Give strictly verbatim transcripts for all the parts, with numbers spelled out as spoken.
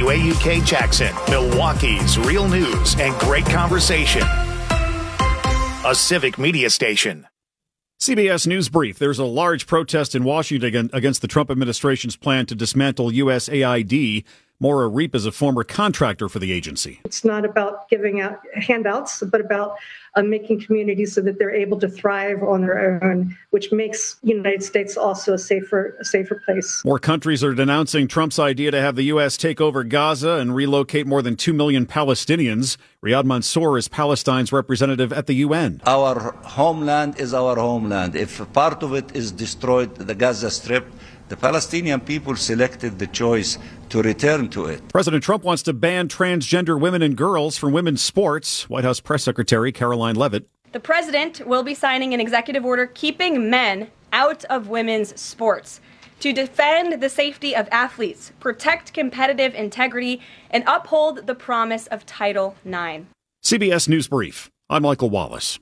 W A U K Jackson, Milwaukee's real news and great conversation. A Civic Media station. C B S News Brief. There's a large protest in Washington against the Trump administration's plan to dismantle U S A I D. Maura Reep is a former contractor for the agency. It's not about giving out handouts, but about uh, making communities so that they're able to thrive on their own, which makes the United States also a safer, a safer place. More countries are denouncing Trump's idea to have the U S take over Gaza and relocate more than two million Palestinians. Riyad Mansour is Palestine's representative at the U N. Our homeland is our homeland. If part of it is destroyed, the Gaza Strip, the Palestinian people selected the choice to return to it. President Trump wants to ban transgender women and girls from women's sports. White House Press Secretary Caroline Leavitt. The president will be signing an executive order keeping men out of women's sports to defend the safety of athletes, protect competitive integrity, and uphold the promise of Title nine. C B S News Brief. I'm Michael Wallace.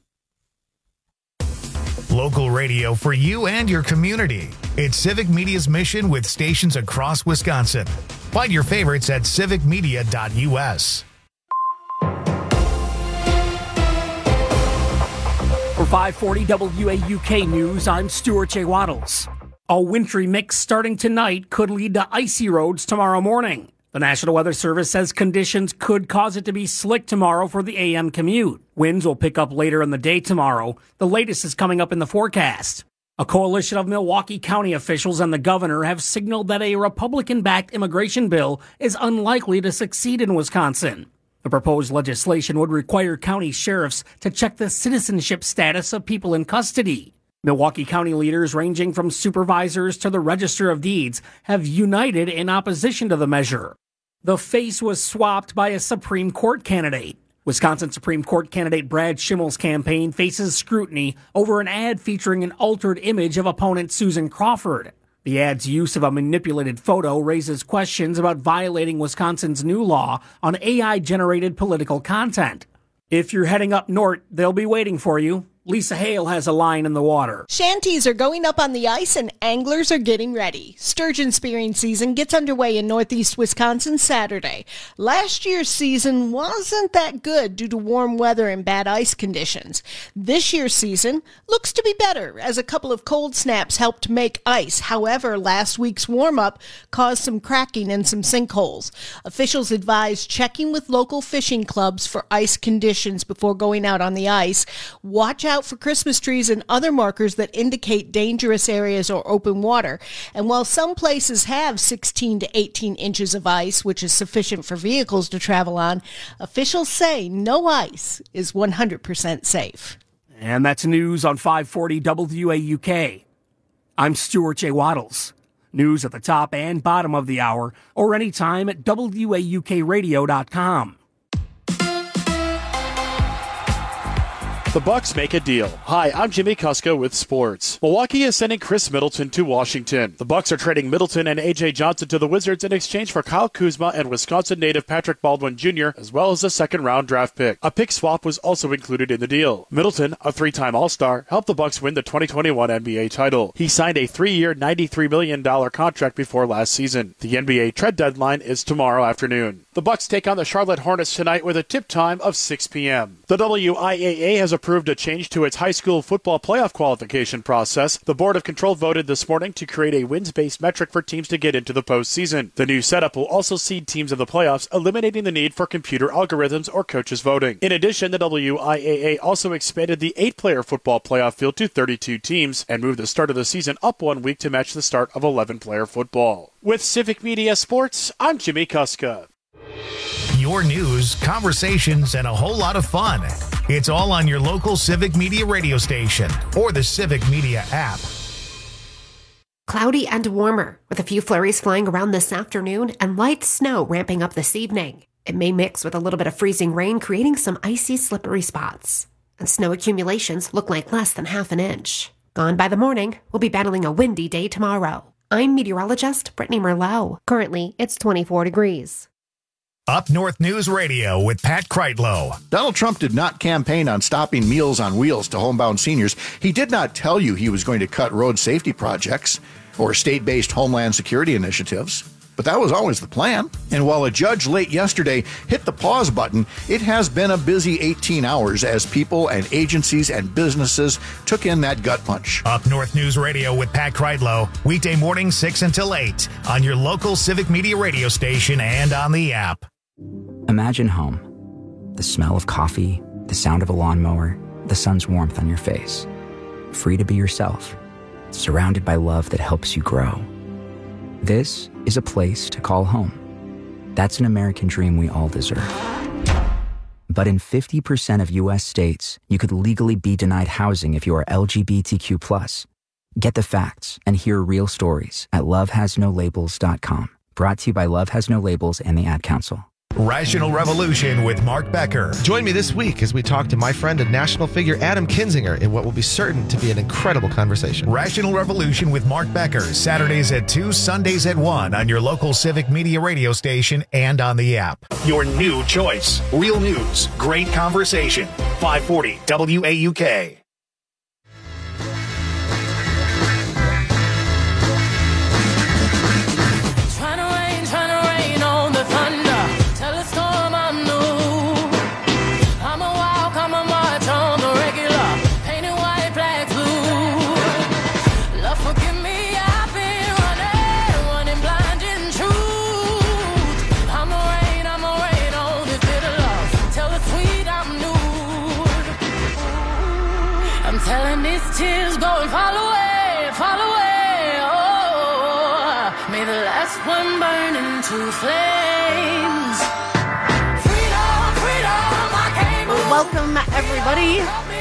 Local radio for you and your community. It's Civic Media's mission with stations across Wisconsin. Find your favorites at civic media dot u s. For five forty W A U K News, I'm Stuart J. Waddles. A wintry mix starting tonight could lead to icy roads tomorrow morning. The National Weather Service says conditions could cause it to be slick tomorrow for the A M commute. Winds will pick up later in the day tomorrow. The latest is coming up in the forecast. A coalition of Milwaukee County officials and the governor have signaled that a Republican-backed immigration bill is unlikely to succeed in Wisconsin. The proposed legislation would require county sheriffs to check the citizenship status of people in custody. Milwaukee County leaders ranging from supervisors to the Register of Deeds have united in opposition to the measure. The face was swapped by a Supreme Court candidate. Wisconsin Supreme Court candidate Brad Schimmel's campaign faces scrutiny over an ad featuring an altered image of opponent Susan Crawford. The ad's use of a manipulated photo raises questions about violating Wisconsin's new law on A I-generated political content. If you're heading up north, they'll be waiting for you. Lisa Hale has a line in the water. Shanties are going up on the ice and anglers are getting ready. Sturgeon spearing season gets underway in northeast Wisconsin Saturday. Last year's season wasn't that good due to warm weather and bad ice conditions. This year's season looks to be better as a couple of cold snaps helped make ice. However, last week's warm-up caused some cracking and some sinkholes. Officials advise checking with local fishing clubs for ice conditions before going out on the ice. Watch out for Christmas trees and other markers that indicate dangerous areas or open water. And while some places have sixteen to eighteen inches of ice, which is sufficient for vehicles to travel on, officials say no ice is one hundred percent safe. And that's news on five forty W A U K. I'm Stuart J. Waddles. News at the top and bottom of the hour or anytime at W A U K radio dot com. The Bucks make a deal. Hi, I'm Jimmy Kuska with sports. Milwaukee is sending Chris Middleton to Washington. The Bucks are trading Middleton and A J Johnson to the Wizards in exchange for Kyle Kuzma and Wisconsin native Patrick Baldwin Junior, as well as a second-round draft pick. A pick swap was also included in the deal. Middleton, a three-time All-Star, helped the Bucks win the twenty twenty-one N B A title. He signed a three-year, ninety-three million dollars contract before last season. The N B A trade deadline is tomorrow afternoon. The Bucks take on the Charlotte Hornets tonight with a tip time of six p.m. The W I A A has approved a change to its high school football playoff qualification process. The Board of Control voted this morning to create a wins-based metric for teams to get into the postseason. The new setup will also seed teams in the playoffs, eliminating the need for computer algorithms or coaches voting. In addition, the W I A A also expanded the eight-player football playoff field to thirty-two teams and moved the start of the season up one week to match the start of eleven-player football. With Civic Media Sports, I'm Jimmy Kuska. Your news, conversations, and a whole lot of fun. It's all on your local Civic Media radio station or the Civic Media app. Cloudy and warmer, with a few flurries flying around this afternoon and light snow ramping up this evening. It may mix with a little bit of freezing rain, creating some icy, slippery spots. And snow accumulations look like less than half an inch. Gone by the morning, we'll be battling a windy day tomorrow. I'm meteorologist Brittany Merlot. Currently, it's twenty-four degrees. Up North News Radio with Pat Kreitlow. Donald Trump did not campaign on stopping Meals on Wheels to homebound seniors. He did not tell you he was going to cut road safety projects or state-based homeland security initiatives. but that was always the plan. And while a judge late yesterday hit the pause button, it has been a busy eighteen hours as people and agencies and businesses took in that gut punch. Up North News Radio with Pat Kreidlow, weekday morning six until eight on your local Civic Media radio station and on the app. Imagine home. The smell of coffee, the sound of a lawnmower, the sun's warmth on your face. Free to be yourself, surrounded by love that helps you grow. This is a place to call home. That's an American dream we all deserve. But in fifty percent of U S states, you could legally be denied housing if you are L G B T Q plus. Get the facts and hear real stories at love has no labels dot com. Brought to you by Love Has No Labels and the Ad Council. Rational Revolution with Mark Becker. Join me this week as we talk to my friend and national figure Adam Kinzinger in what will be certain to be an incredible conversation. Rational Revolution with Mark Becker, Saturdays at two, Sundays at one on your local Civic Media radio station and on the app. Your new choice. Real news, great conversation. five forty W A U K. Tears going fall away, fall away. Oh, may the last one burn into flames. Freedom, freedom, I can't move. Welcome, everybody.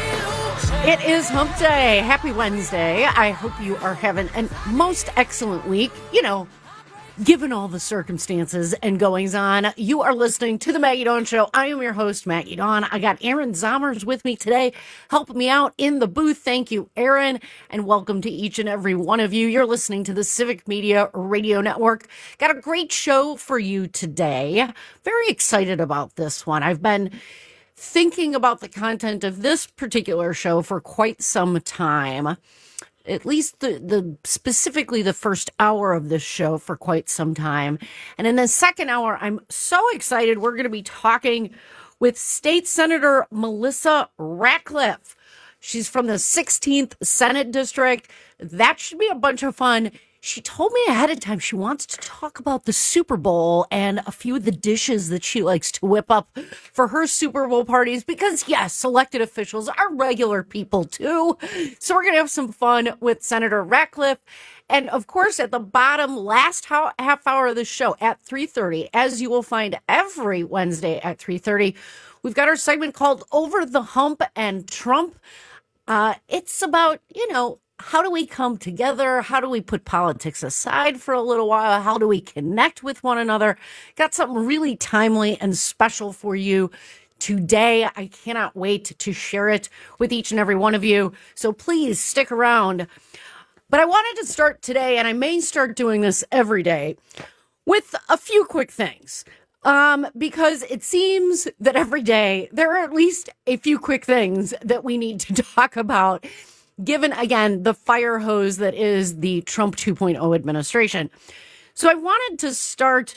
It is Hump Day. Happy Wednesday. I hope you are having a most excellent week. You know, given all the circumstances and goings on, you are listening to the Maggie Dawn Show. I am your host, Maggie Dawn. I got Aaron Zommers with me today, helping me out in the booth. Thank you, Aaron, and welcome to each and every one of you. You're listening to the Civic Media Radio Network. Got a great show for you today. Very excited about this one. I've been thinking about the content of this particular show for quite some time. At least the, the specifically the first hour of this show for quite some time. And in the second hour, I'm so excited. We're going to be talking with State Senator Melissa Ratcliffe. She's from the sixteenth Senate District. That should be a bunch of fun. She told me ahead of time she wants to talk about the Super Bowl and a few of the dishes that she likes to whip up for her Super Bowl parties because, yes, elected officials are regular people, too. So we're going to have some fun with Senator Ratcliffe. And, of course, at the bottom, last half hour of the show at three thirty, as you will find every Wednesday at three thirty, we've got our segment called Over the Hump and Trump. Uh, it's about, you know, how do we come together? How do we put politics aside for a little while? How do we connect with one another? Got something really timely and special for you today. I cannot wait to share it with each and every one of you. So please stick around. But I wanted to start today, and I may start doing this every day, with a few quick things. Um, because it seems that every day there are at least a few quick things that we need to talk about, given, again, the fire hose that is the Trump two point oh administration. So I wanted to start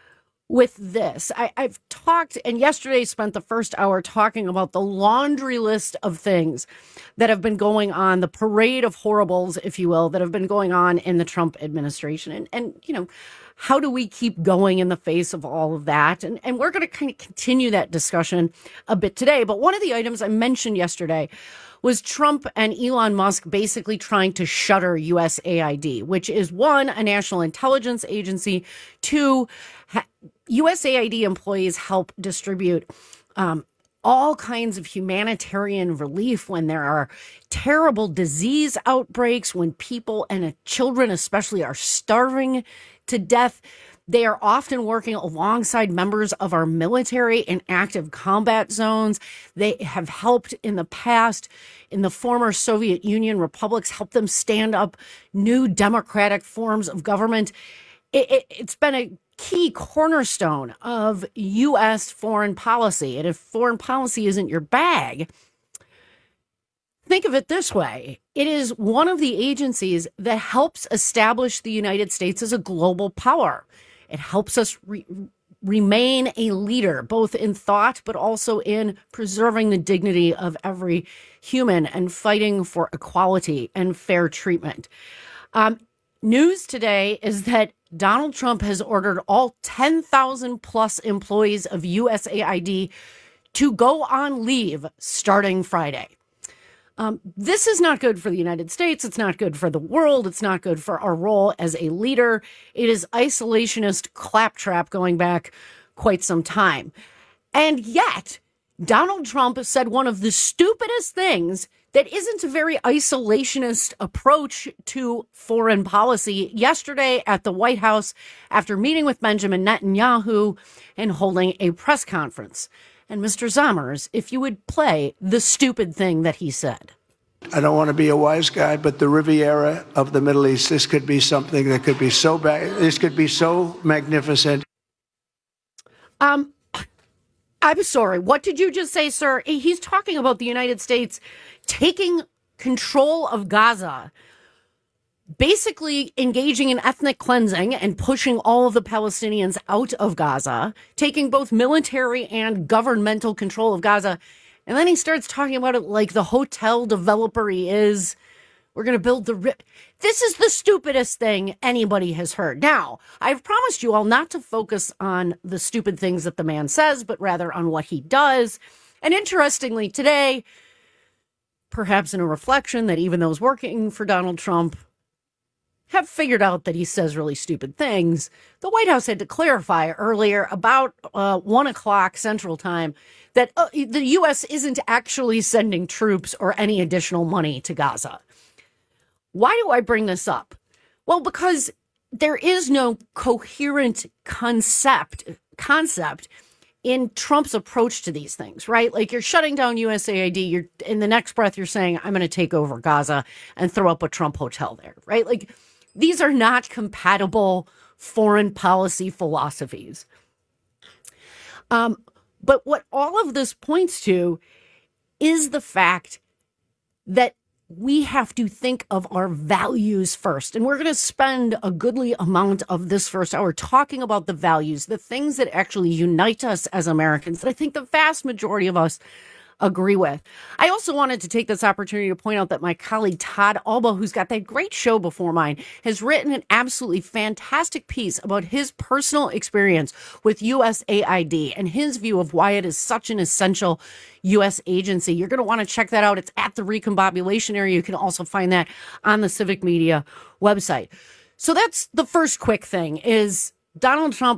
with this. I, I've talked, and yesterday spent the first hour talking about the laundry list of things that have been going on, the parade of horribles, if you will, that have been going on in the Trump administration. And, and you know, how do we keep going in the face of all of that? And, and we're going to kind of continue that discussion a bit today. But one of the items I mentioned yesterday was Trump and Elon Musk basically trying to shutter U S A I D, which is, one, a national intelligence agency, two, ha- U S A I D employees help distribute um, all kinds of humanitarian relief when there are terrible disease outbreaks, when people and uh, children especially are starving to death. They are often working alongside members of our military in active combat zones. They have helped in the past in the former Soviet Union republics, help them stand up new democratic forms of government. It, it, it's been a key cornerstone of U S foreign policy. And if foreign policy isn't your bag, think of it this way. It is one of the agencies that helps establish the United States as a global power. It helps us re- remain a leader, both in thought, but also in preserving the dignity of every human and fighting for equality and fair treatment. Um, news today is that Donald Trump has ordered all ten thousand plus employees of U S A I D to go on leave starting Friday. Um, this is not good for the United States. It's not good for the world. It's not good for our role as a leader. It is isolationist claptrap going back quite some time. And yet, Donald Trump said one of the stupidest things that isn't a very isolationist approach to foreign policy yesterday at the White House after meeting with Benjamin Netanyahu and holding a press conference. And Mister Zommers, if you would play the stupid thing that he said. I don't want to be a wise guy, but the Riviera of the Middle East, this could be something that could be so bad. This could be so magnificent. Um, I'm sorry. What did you just say, sir? He's talking about the United States taking control of Gaza, basically engaging in ethnic cleansing and pushing all of the Palestinians out of Gaza, taking both military and governmental control of Gaza. And then he starts talking about it like the hotel developer he is. We're going to build the... Ri- this is the stupidest thing anybody has heard. Now, I've promised you all not to focus on the stupid things that the man says, but rather on what he does. And interestingly, today, perhaps in a reflection that even those working for Donald Trump have figured out that he says really stupid things, the White House had to clarify earlier about uh, one o'clock Central Time that uh, the U S isn't actually sending troops or any additional money to Gaza. Why do I bring this up? Well, because there is no coherent concept concept in Trump's approach to these things, right? Like, you're shutting down U S A I D. You're in the next breath, you're saying, I'm going to take over Gaza and throw up a Trump hotel there, right? Like, these are not compatible foreign policy philosophies. Um, but what all of this points to is the fact that we have to think of our values first. And we're going to spend a goodly amount of this first hour talking about the values, the things that actually unite us as Americans, that I think the vast majority of us agree with. I also wanted to take this opportunity to point out that my colleague Todd Alba, who's got that great show before mine, has written an absolutely fantastic piece about his personal experience with U S A I D and his view of why it is such an essential U S agency. You're going to want to check that out. It's at the Recombobulation area. You can also find that on the Civic Media website. So that's the first quick thing, is Donald Trump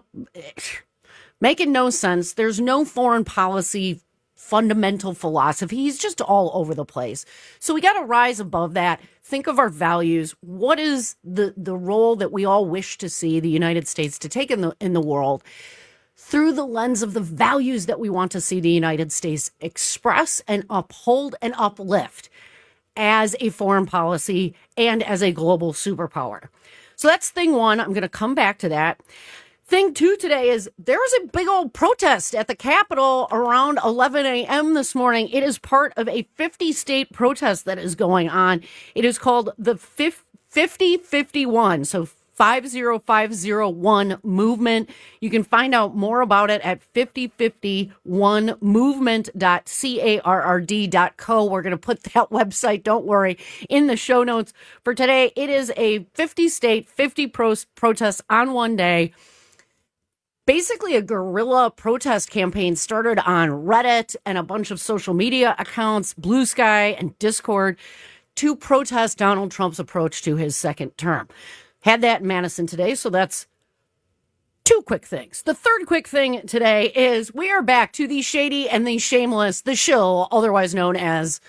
making no sense. There's no foreign policy fundamental philosophy. He's just all over the place. So we got to rise above that. Think of our values. What is the, the role that we all wish to see the United States to take in the, in the world through the lens of the values that we want to see the United States express and uphold and uplift as a foreign policy and as a global superpower. So that's thing one. I'm going to come back to that. Thing two today is there was a big old protest at the Capitol around eleven a.m. this morning. It is part of a fifty state protest that is going on. It is called the fifty fifty-one. So five zero five zero one movement. You can find out more about it at fifty fifty-one movement dot carrd dot co. We're going to put that website, don't worry, in the show notes for today. It is a fifty state, fifty pro- protests on one day. Basically, a guerrilla protest campaign started on Reddit and a bunch of social media accounts, Blue Sky and Discord, to protest Donald Trump's approach to his second term. Had that in Madison today, so that's two quick things. The third quick thing today is we are back to the shady and the shameless, the shill, otherwise known as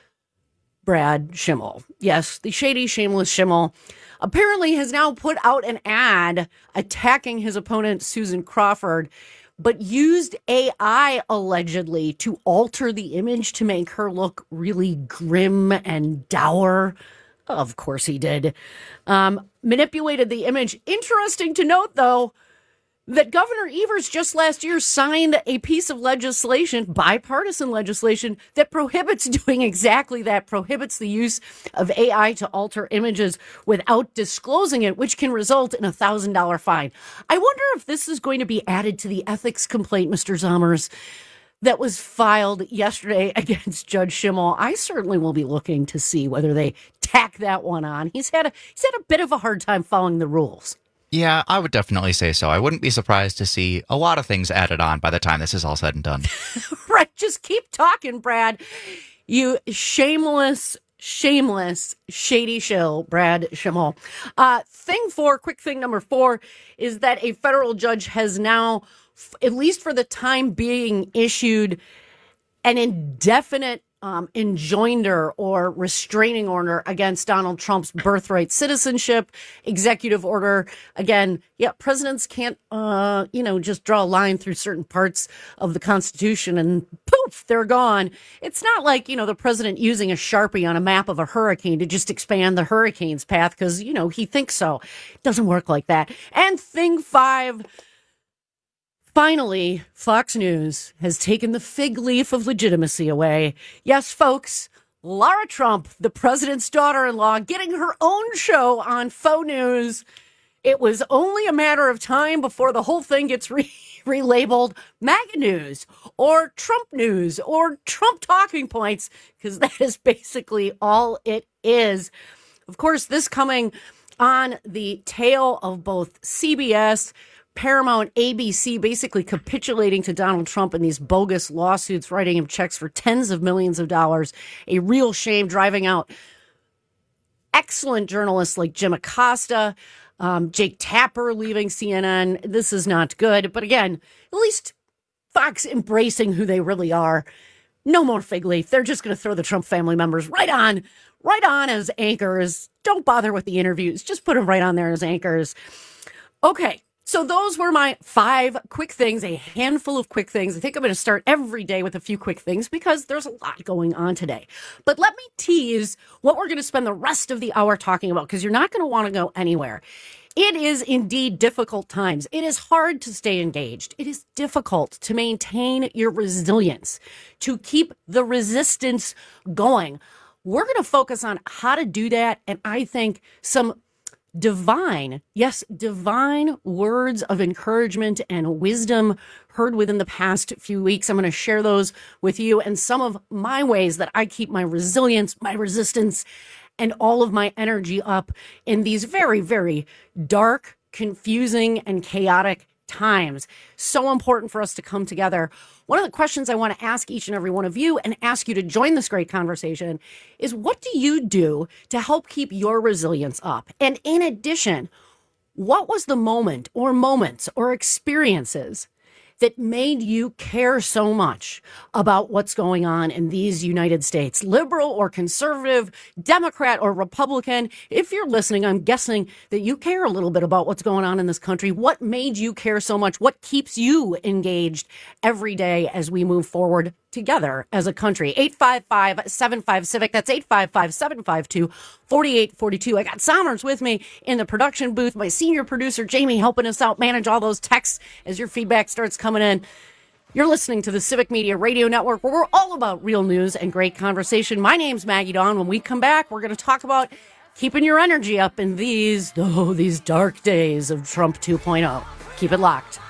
Brad Schimmel. Yes, the shady, shameless Schimmel apparently has now put out an ad attacking his opponent, Susan Crawford, but used A I allegedly to alter the image to make her look really grim and dour. Of course he did. Um, manipulated the image. Interesting to note, though, that Governor Evers just last year signed a piece of legislation, bipartisan legislation, that prohibits doing exactly that, prohibits the use of A I to alter images without disclosing it, which can result in a one thousand dollars fine. I wonder if this is going to be added to the ethics complaint, Mister Zommers, that was filed yesterday against Judge Schimmel. I certainly will be looking to see whether they tack that one on. He's had a, he's had a bit of a hard time following the rules. Yeah, I would definitely say so. I wouldn't be surprised to see a lot of things added on by the time this is all said and done. Right, just keep talking, Brad. You shameless, shameless, shady shill, Brad Schimmel. Uh, thing four, quick thing number four, is that a federal judge has now, at least for the time being, issued an indefinite Um, enjoinder or restraining order against Donald Trump's birthright citizenship executive order. Again, yeah, presidents can't, uh, you know, just draw a line through certain parts of the Constitution and poof, they're gone. It's not like, you know, the president using a Sharpie on a map of a hurricane to just expand the hurricane's path because, you know, he thinks so. It doesn't work like that. And thing five, finally, Fox News has taken the fig leaf of legitimacy away. Yes, folks, Lara Trump, the president's daughter-in-law, getting her own show on Faux News. It was only a matter of time before the whole thing gets re- relabeled MAGA News or Trump News or Trump Talking Points, because that is basically all it is. Of course, this coming on the tail of both C B S, Paramount, A B C basically capitulating to Donald Trump in these bogus lawsuits, writing him checks for tens of millions of dollars. A real shame, driving out excellent journalists like Jim Acosta, um, Jake Tapper leaving C N N. This is not good. But again, at least Fox embracing who they really are. No more fig leaf. They're just going to throw the Trump family members right on, right on as anchors. Don't bother with the interviews. Just put them right on there as anchors. Okay. So those were my five quick things, a handful of quick things. I think I'm going to start every day with a few quick things because there's a lot going on today. But let me tease what we're going to spend the rest of the hour talking about, because you're not going to want to go anywhere. It is indeed difficult times. It is hard to stay engaged. It is difficult to maintain your resilience, to keep the resistance going. We're going to focus on how to do that, and I think some divine, yes, divine words of encouragement and wisdom heard within the past few weeks. I'm going to share those with you and some of my ways that I keep my resilience, my resistance, and all of my energy up in these very, very dark, confusing, and chaotic times. So important for us to come together. One of the questions I want to ask each and every one of you and ask you to join this great conversation is, what do you do to help keep your resilience up? And in addition, what was the moment or moments or experiences that made you care so much about what's going on in these United States, liberal or conservative, Democrat or Republican? If you're listening, I'm guessing that you care a little bit about what's going on in this country. What made you care so much? What keeps you engaged every day as we move forward together as a country? eight five five, seven five, civic. That's eight five five, seven five two, four eight four two. I got Sommers with me in the production booth. My senior producer, Jamie, helping us out manage all those texts as your feedback starts coming in. You're listening to the Civic Media Radio Network, where we're all about real news and great conversation. My name's Maggie Dawn. When we come back, we're going to talk about keeping your energy up in these, oh, these dark days of Trump two point oh. Keep it locked.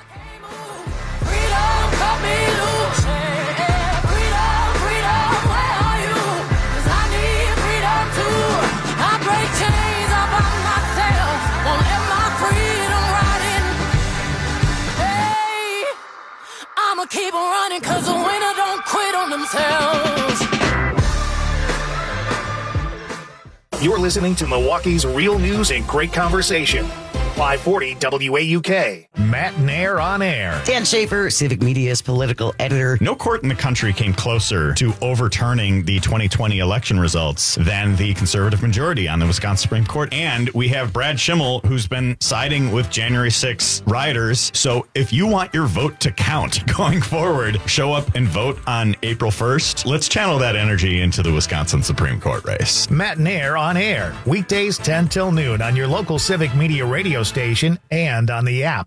I'ma keep on running, cause the winner don't quit on themselves. You're listening to Milwaukee's Real News and Great Conversation. five forty W A U K. Matt Nair on air. Dan Schaefer, Civic Media's political editor. No court in the country came closer to overturning the twenty twenty election results than the conservative majority on the Wisconsin Supreme Court. And we have Brad Schimmel, who's been siding with January sixth rioters. So if you want your vote to count going forward, show up and vote on April first. Let's channel that energy into the Wisconsin Supreme Court race. Matt Nair on air. Weekdays ten till noon on your local Civic Media radio station and on the app.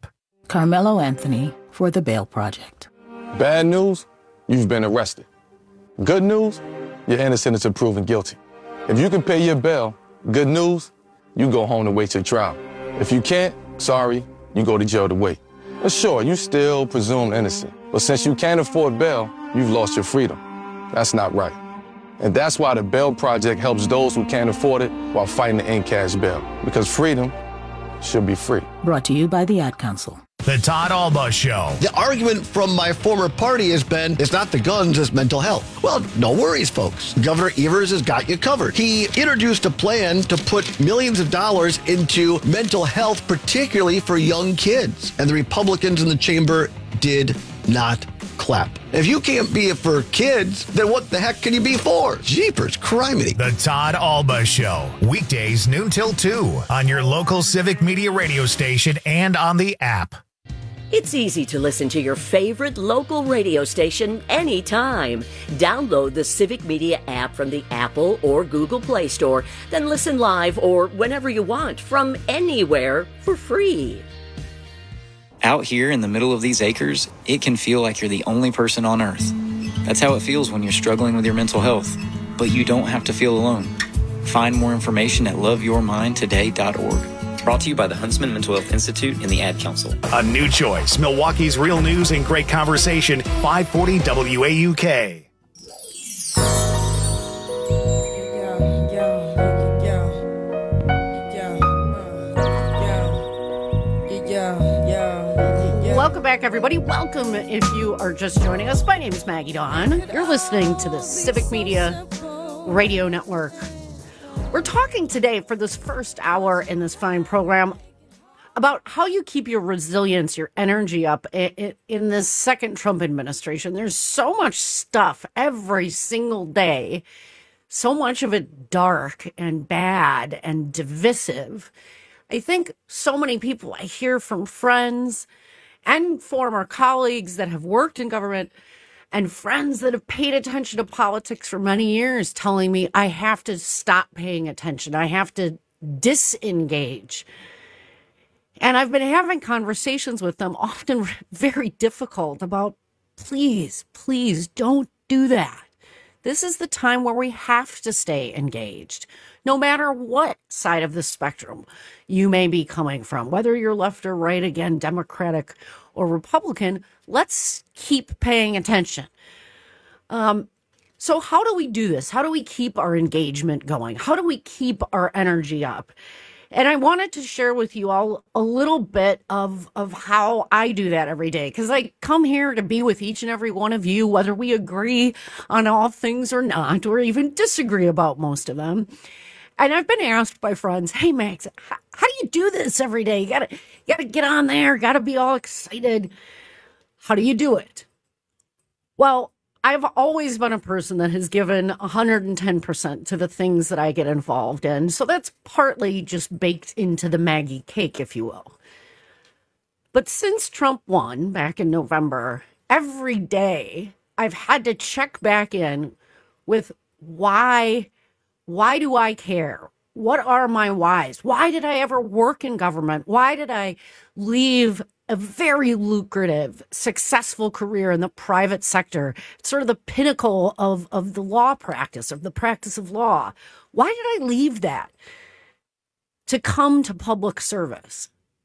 Carmelo Anthony for the Bail Project. Bad news, you've been arrested. Good news, you're innocent until proven guilty. If you can pay your bail, good news, you go home to wait your trial. If you can't, sorry, you go to jail to wait. But sure, you still presumed innocent. But since you can't afford bail, you've lost your freedom. That's not right. And that's why the Bail Project helps those who can't afford it while fighting to end cash bail. Because freedom should be free. Brought to you by the Ad Council. The Todd Alba Show. The argument from my former party has been, it's not the guns, it's mental health. Well, no worries, folks. Governor Evers has got you covered. He introduced a plan to put millions of dollars into mental health, particularly for young kids. And the Republicans in the chamber did not clap. If you can't be it for kids, then what the heck can you be for? Jeepers, criminy. The Todd Alba Show. Weekdays noon till two on your local Civic Media radio station and on the app. It's easy to listen to your favorite local radio station anytime. Download the Civic Media app from the Apple or Google Play Store, then listen live or whenever you want from anywhere for free. Out here in the middle of these acres, it can feel like you're the only person on Earth. That's how it feels when you're struggling with your mental health. But you don't have to feel alone. Find more information at love your mind today dot org. Brought to you by the Huntsman Mental Health Institute and the Ad Council. A new choice, Milwaukee's real news and great conversation, five forty W A U K. Welcome back, everybody. Welcome if you are just joining us. My name is Maggie Dawn. You're listening to the Civic Media Radio Network. We're talking today for this first hour in this fine program about how you keep your resilience, your energy up in, in this second Trump administration. There's so much stuff every single day, so much of it dark and bad and divisive. I think so many people I hear from friends and former colleagues that have worked in government and friends that have paid attention to politics for many years telling me I have to stop paying attention. I have to disengage. And I've been having conversations with them, often very difficult, about please, please don't do that. This is the time where we have to stay engaged, no matter what side of the spectrum you may be coming from, whether you're left or right, again, Democratic or Republican. Let's keep paying attention. Um, so how do we do this? How do we keep our engagement going? How do we keep our energy up? And I wanted to share with you all a little bit of, of how I do that every day, because I come here to be with each and every one of you, whether we agree on all things or not, or even disagree about most of them. And I've been asked by friends, hey, Max, how, how do you do this every day? You gotta, you gotta get on there, gotta be all excited. How do you do it? Well, I've always been a person that has given one hundred ten percent to the things that I get involved in. So that's partly just baked into the Maggie cake, if you will. But since Trump won back in November, every day I've had to check back in with why, why do I care? What are my whys? Why did I ever work in government? Why did I leave a very lucrative, successful career in the private sector? It's sort of the pinnacle of, of the law practice, of the practice of law. Why did I leave that to come to public service?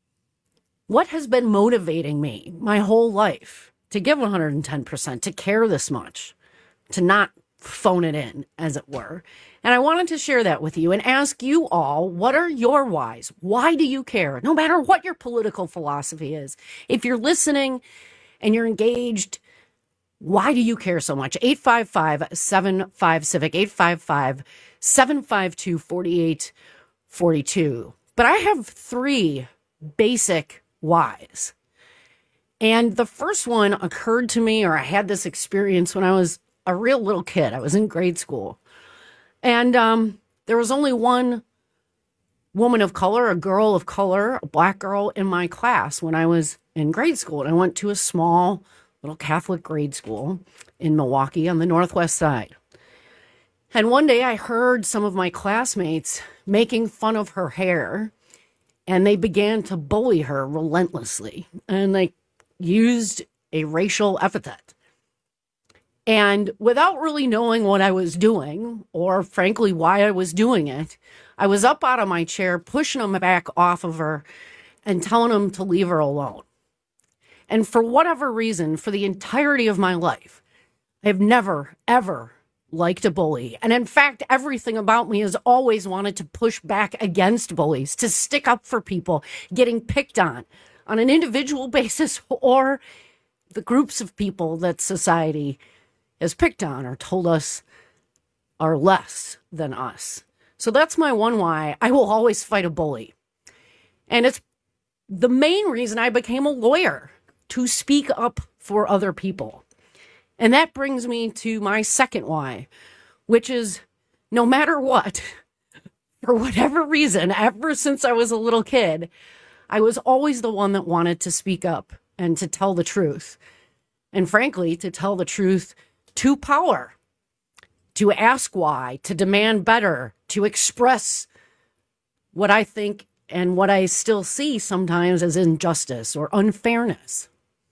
What has been motivating me my whole life to give one hundred ten percent, to care this much, to not phone it in, as it were? And I wanted to share that with you and ask you all, what are your whys? Why do you care? No matter what your political philosophy is. If you're listening and you're engaged, why do you care so much? eight five five, seven five, CIVIC, eight five five, seven five two, four eight four two. But I have three basic whys. And the first one occurred to me, or I had this experience when I was a real little kid. I was in grade school. And um, there was only one woman of color, a girl of color, a black girl in my class when I was in grade school. And I went to a small little Catholic grade school in Milwaukee on the northwest side. And one day I heard some of my classmates making fun of her hair and they began to bully her relentlessly, and they used a racial epithet. And without really knowing what I was doing, or frankly why I was doing it, I was up out of my chair, pushing them back off of her and telling them to leave her alone. And for whatever reason, for the entirety of my life, I've never, ever liked a bully. And in fact, everything about me has always wanted to push back against bullies, to stick up for people getting picked on, on an individual basis or the groups of people that society has picked on or told us are less than us. So that's my one why. I will always fight a bully. And it's the main reason I became a lawyer, to speak up for other people. And that brings me to my second why, which is no matter what, for whatever reason, ever since I was a little kid, I was always the one that wanted to speak up and to tell the truth. And frankly, to tell the truth to power, to ask why, to demand better, to express what I think and what I still see sometimes as injustice or unfairness.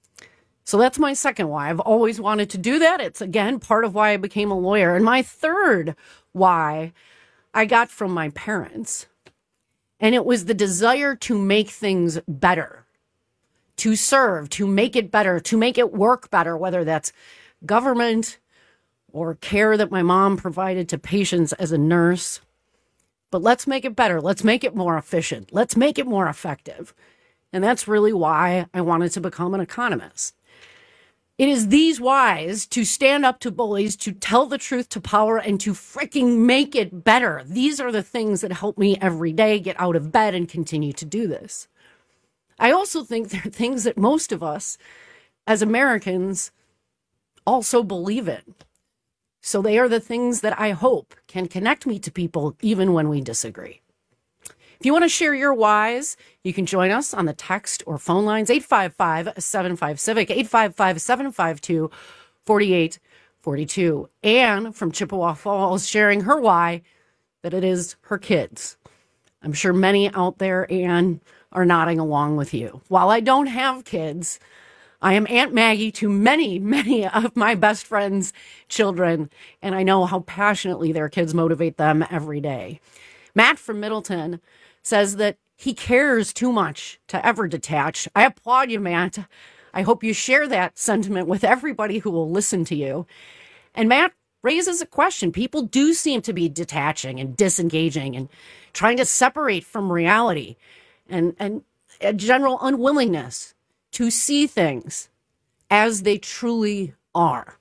So that's my second why. I've always wanted to do that. It's, again, part of why I became a lawyer. And my third why I got from my parents, and it was the desire to make things better, to serve, to make it better, to make it work better, whether that's government or care that my mom provided to patients as a nurse. But let's make it better. Let's make it more efficient. Let's make it more effective. And that's really why I wanted to become an economist. It is these whys, to stand up to bullies, to tell the truth to power, and to freaking make it better. These are the things that help me every day get out of bed and continue to do this. I also think they're things that most of us as Americans also believe in. So they are the things that I hope can connect me to people even when we disagree. If you want to share your whys, you can join us on the text or phone lines, eight five five, seven five, CIVIC, eight five five, seven five two, four eight four two. Anne from Chippewa Falls sharing her why, that it is her kids. I'm sure many out there, Anne, are nodding along with you. While I don't have kids, I am Aunt Maggie to many, many of my best friends' children, and I know how passionately their kids motivate them every day. Matt from Middleton says that he cares too much to ever detach. I applaud you, Matt. I hope you share that sentiment with everybody who will listen to you. And Matt raises a question. People do seem to be detaching and disengaging and trying to separate from reality, and, and a general unwillingness to see things as they truly are.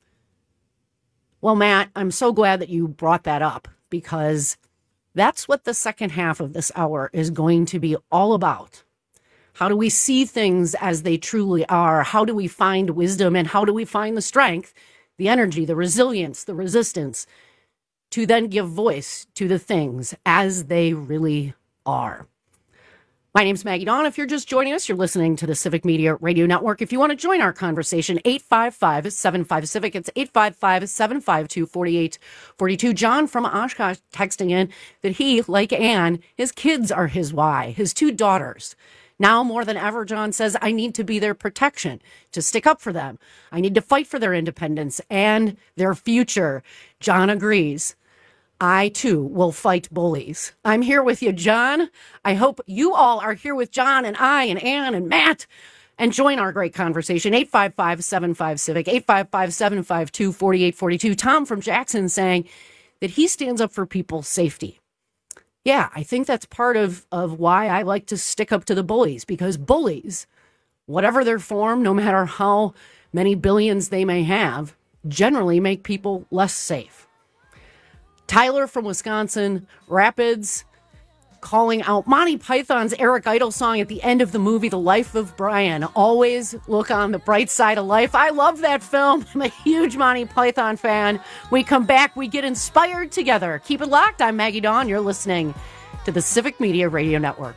Well, Matt, I'm so glad that you brought that up, because that's what the second half of this hour is going to be all about. How do we see things as they truly are? How do we find wisdom, and how do we find the strength, the energy, the resilience, the resistance to then give voice to the things as they really are? My name's Maggie Dawn. If you're just joining us, you're listening to the Civic Media Radio Network. If you want to join our conversation, eight five five, seven five, CIVIC. It's eight five five, seven five two, four eight four two. John from Oshkosh texting in that he, like Anne, his kids are his why, his two daughters. Now more than ever, John says, I need to be their protection, to stick up for them. I need to fight for their independence and their future. John agrees. I, too, will fight bullies. I'm here with you, John. I hope you all are here with John and I and Ann and Matt, and join our great conversation. eight five five, seven five, CIVIC, eight five five, seven five two, four eight four two. Tom from Jackson saying that he stands up for people's safety. Yeah, I think that's part of, of why I like to stick up to the bullies, because bullies, whatever their form, no matter how many billions they may have, generally make people less safe. Tyler from Wisconsin Rapids calling out Monty Python's Eric Idle song at the end of the movie The Life of Brian. Always look on the bright side of life. I love that film. I'm a huge Monty Python fan. We come back, we get inspired together. Keep it locked. I'm Maggie Dawn. You're listening to the Civic Media Radio Network.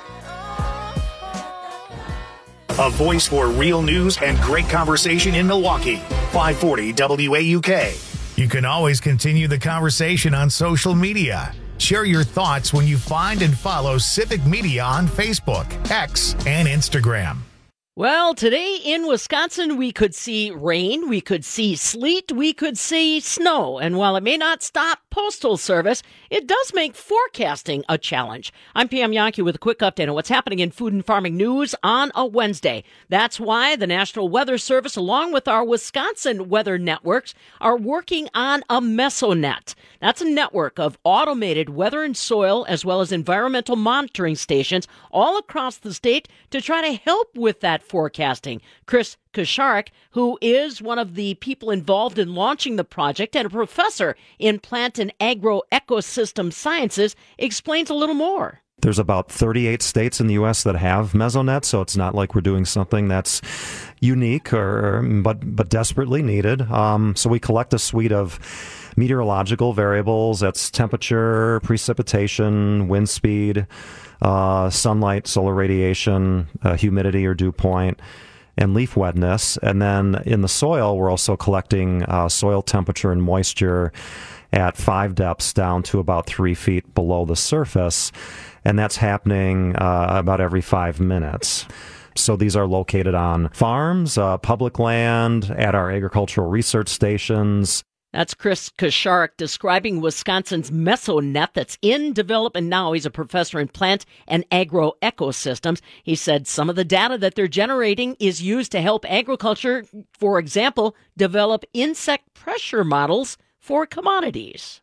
A voice for real news and great conversation in Milwaukee. five forty W A U K. You can always continue the conversation on social media. Share your thoughts when you find and follow Civic Media on Facebook, X, and Instagram. Well, today in Wisconsin, we could see rain, we could see sleet, we could see snow. And while it may not stop postal service, it does make forecasting a challenge. I'm Pam Yankee with a quick update on what's happening in food and farming news on a Wednesday. That's why the National Weather Service, along with our Wisconsin weather networks, are working on a Mesonet. That's a network of automated weather and soil as well as environmental monitoring stations all across the state to try to help with that forecasting. Chris Kusharik, who is one of the people involved in launching the project and a professor in plant and agro-ecosystem sciences, explains a little more. There's about thirty-eight states in the U S that have Mesonet, so it's not like we're doing something that's unique or but but desperately needed. Um, so we collect a suite of meteorological variables. That's temperature, precipitation, wind speed, uh, sunlight, solar radiation, uh, humidity or dew point, and leaf wetness. And then in the soil, we're also collecting uh, soil temperature and moisture at five depths down to about three feet below the surface. And that's happening uh, about every five minutes. So these are located on farms, uh, public land, at our agricultural research stations. That's Chris Kusharik describing Wisconsin's Mesonet that's in development now. He's a professor in plant and agro-ecosystems. He said some of the data that they're generating is used to help agriculture, for example, develop insect pressure models for commodities.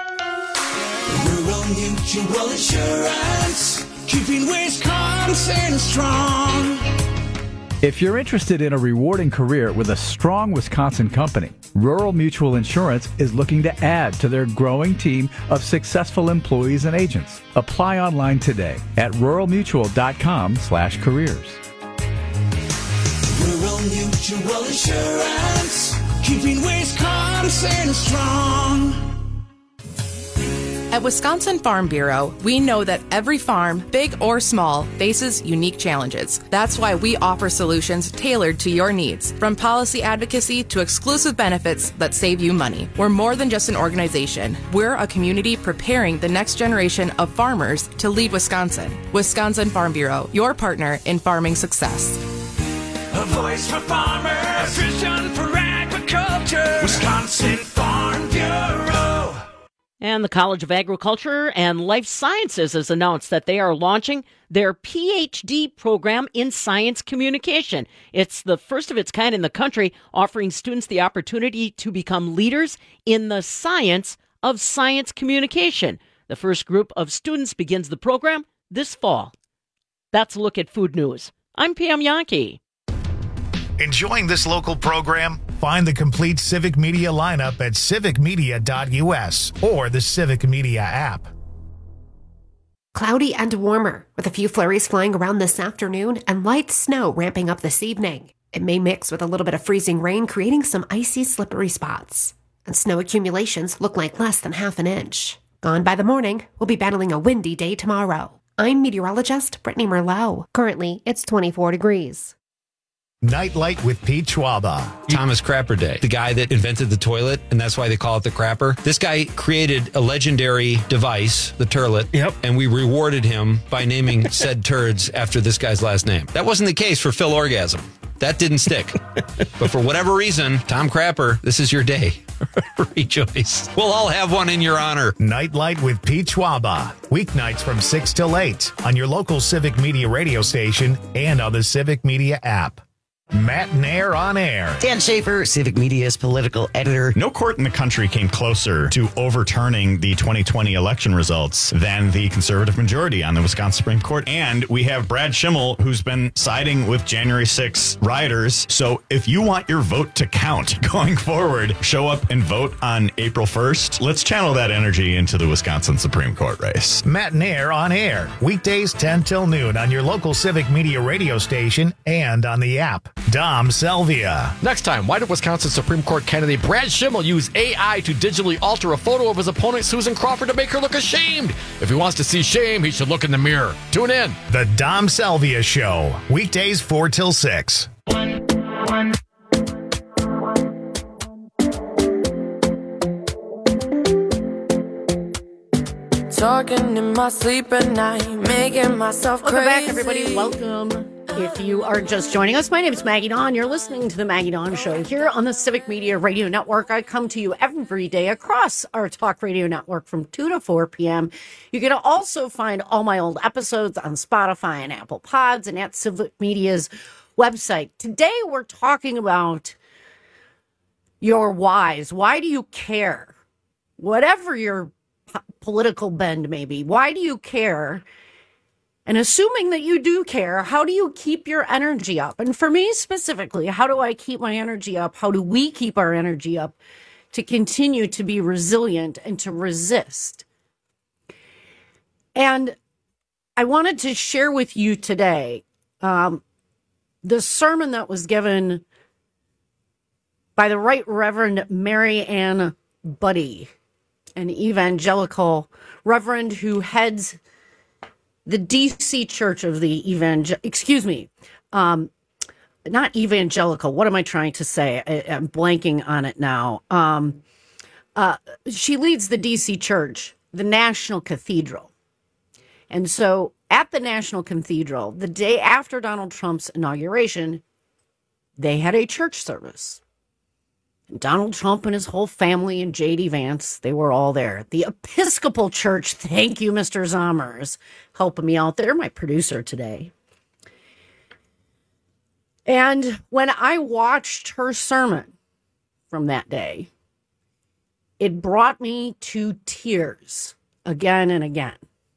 Rural Mutual Insurance, keeping Wisconsin strong. If you're interested in a rewarding career with a strong Wisconsin company, Rural Mutual Insurance is looking to add to their growing team of successful employees and agents. Apply online today at rural mutual dot com slash careers. Rural Mutual Insurance, keeping Wisconsin strong. At Wisconsin Farm Bureau, we know that every farm, big or small, faces unique challenges. That's why we offer solutions tailored to your needs, from policy advocacy to exclusive benefits that save you money. We're more than just an organization. We're a community preparing the next generation of farmers to lead Wisconsin. Wisconsin Farm Bureau, your partner in farming success. A voice for farmers, a vision for agriculture. Wisconsin Farm Bureau. And the College of Agriculture and Life Sciences has announced that they are launching their P H D program in science communication. It's the first of its kind in the country, offering students the opportunity to become leaders in the science of science communication. The first group of students begins the program this fall. That's a look at food news. I'm Pam Yankee. Enjoying this local program? Find the complete Civic Media lineup at civic media dot U S or the Civic Media app. Cloudy and warmer, with a few flurries flying around this afternoon and light snow ramping up this evening. It may mix with a little bit of freezing rain, creating some icy, slippery spots. And snow accumulations look like less than half an inch. Gone by the morning, we'll be battling a windy day tomorrow. I'm meteorologist Brittany Merlot. Currently, it's twenty-four degrees. Nightlight with Pete Schwaba. Thomas Crapper Day, the guy that invented the toilet, and that's why they call it the crapper. This guy created a legendary device, the turlet, yep. And we rewarded him by naming said turds after this guy's last name. That wasn't the case for Phil Orgasm. That didn't stick. But for whatever reason, Tom Crapper, this is your day. Rejoice. We'll all have one in your honor. Nightlight with Pete Schwaba. Weeknights from six till eight on your local Civic Media radio station and on the Civic Media app. Matt Nair on air. Dan Schaefer, Civic Media's political editor. No court in the country came closer to overturning the twenty twenty election results than the conservative majority on the Wisconsin Supreme Court. And we have Brad Schimmel, who's been siding with January sixth rioters. So if you want your vote to count going forward, show up and vote on April first. Let's channel that energy into the Wisconsin Supreme Court race. Matt Nair on air. Weekdays ten till noon on your local Civic Media radio station and on the app. Dom Salvia. Next time, why did Wisconsin Supreme Court candidate Brad Schimmel use A I to digitally alter a photo of his opponent Susan Crawford to make her look ashamed? If he wants to see shame, he should look in the mirror. Tune in. The Dom Salvia Show. Weekdays four till six. One, one. talking in my sleep at night, making myself Welcome crazy. back, everybody. Welcome. If you are just joining us, my name is Maggie Dawn. You're listening to the Maggie Dawn Show here on the Civic Media Radio Network. I come to you every day across our talk radio network from two to four p.m. You can also find all my old episodes on Spotify and Apple Pods and at Civic Media's website. Today, we're talking about your whys. Why do you care? Whatever your po- political bend may be, why do you care? And assuming that you do care, how do you keep your energy up? And for me specifically, how do I keep my energy up? How do we keep our energy up to continue to be resilient and to resist? And I wanted to share with you today um, the sermon that was given by the Right Reverend Mary Ann Buddy, an evangelical reverend who heads the D C Church of the Evangel... Excuse me. Um, not evangelical. What am I trying to say? I, I'm blanking on it now. Um, uh, she leads the D C Church, the National Cathedral. And so at the National Cathedral, the day after Donald Trump's inauguration, they had a church service. And Donald Trump and his whole family and J D Vance, they were all there. The Episcopal Church, thank you, Mister Zommers, helping me out there, my producer today. And when I watched her sermon from that day, it brought me to tears again and again.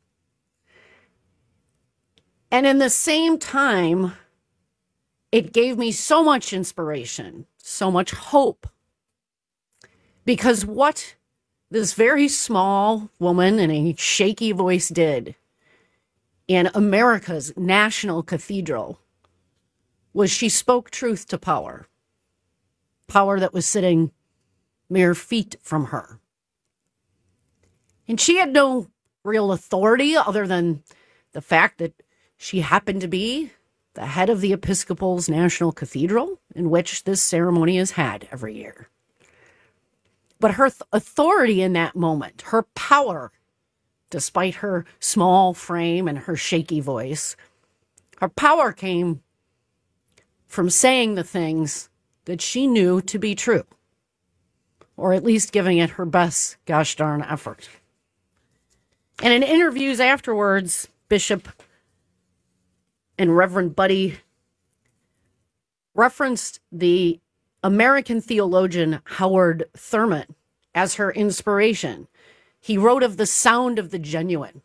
And in the same time, it gave me so much inspiration, so much hope. Because what this very small woman in a shaky voice did in America's National Cathedral was she spoke truth to power. Power that was sitting mere feet from her. And she had no real authority other than the fact that she happened to be the head of the Episcopal's National Cathedral, in which this ceremony is had every year. But her th- authority in that moment, her power, despite her small frame and her shaky voice, her power came from saying the things that she knew to be true, or at least giving it her best gosh darn effort. And in interviews afterwards, Bishop and Reverend Buddy referenced the American theologian Howard Thurman as her inspiration. He wrote of the sound of the genuine.